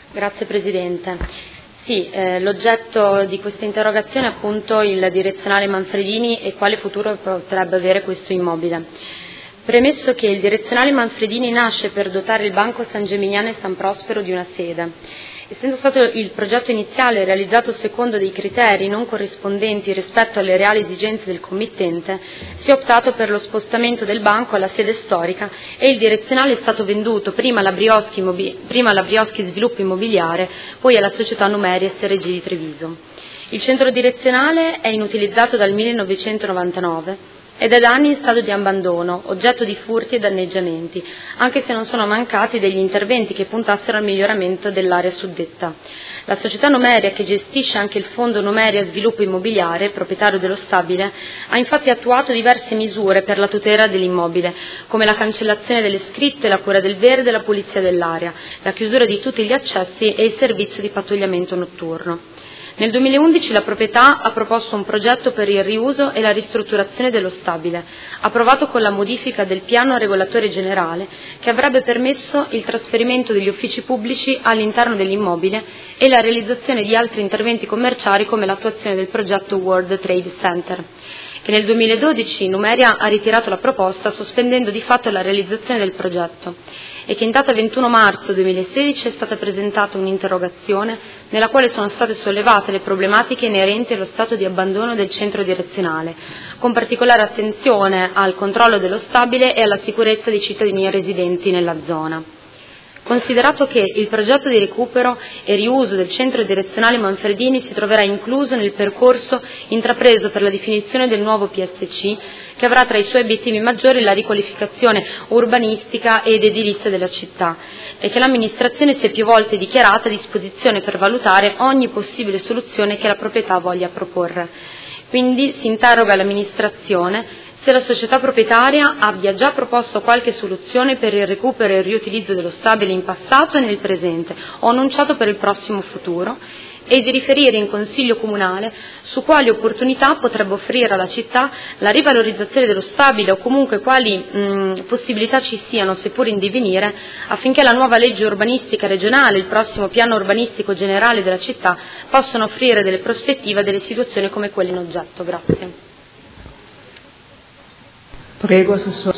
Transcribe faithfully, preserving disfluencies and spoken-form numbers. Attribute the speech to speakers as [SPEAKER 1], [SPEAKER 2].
[SPEAKER 1] Grazie Presidente. Sì, eh, l'oggetto di questa interrogazione è appunto il direzionale Manfredini e quale futuro potrebbe avere questo immobile. Premesso che il direzionale Manfredini nasce per dotare il Banco San Gemignano e San Prospero di una sede, essendo stato il progetto iniziale realizzato secondo dei criteri non corrispondenti rispetto alle reali esigenze del committente, si è optato per lo spostamento del banco alla sede storica e il direzionale è stato venduto prima alla Brioschi, prima alla Brioschi Sviluppo Immobiliare, poi alla società Numeria S R G di Treviso. Il centro direzionale è inutilizzato dal millenovecentonovantanove ed è da anni in stato di abbandono, oggetto di furti e danneggiamenti, anche se non sono mancati degli interventi che puntassero al miglioramento dell'area suddetta. La società Numeria, che gestisce anche il fondo Numeria Sviluppo Immobiliare, proprietario dello stabile, ha infatti attuato diverse misure per la tutela dell'immobile, come la cancellazione delle scritte, la cura del verde e la pulizia dell'area, la chiusura di tutti gli accessi e il servizio di pattugliamento notturno. Nel duemilaundici la proprietà ha proposto un progetto per il riuso e la ristrutturazione dello stabile, approvato con la modifica del piano regolatore generale, che avrebbe permesso il trasferimento degli uffici pubblici all'interno dell'immobile e la realizzazione di altri interventi commerciali come l'attuazione del progetto World Trade Center, che nel duemiladodici Numeria ha ritirato la proposta sospendendo di fatto la realizzazione del progetto e che in data ventuno marzo duemilasedici è stata presentata un'interrogazione nella quale sono state sollevate le problematiche inerenti allo stato di abbandono del centro direzionale, con particolare attenzione al controllo dello stabile e alla sicurezza dei cittadini residenti nella zona. Considerato che il progetto di recupero e riuso del centro direzionale Manfredini si troverà incluso nel percorso intrapreso per la definizione del nuovo P S C, che avrà tra i suoi obiettivi maggiori la riqualificazione urbanistica ed edilizia della città, e che l'amministrazione si è più volte dichiarata a disposizione per valutare ogni possibile soluzione che la proprietà voglia proporre. Quindi si interroga l'amministrazione se la società proprietaria abbia già proposto qualche soluzione per il recupero e il riutilizzo dello stabile in passato e nel presente, o annunciato per il prossimo futuro, e di riferire in Consiglio Comunale su quali opportunità potrebbe offrire alla città la rivalorizzazione dello stabile o comunque quali mh, possibilità ci siano, seppur in divenire, affinché la nuova legge urbanistica regionale e il prossimo piano urbanistico generale della città possano offrire delle prospettive a delle situazioni come quelle in oggetto. Grazie.
[SPEAKER 2] Prego, Assessore.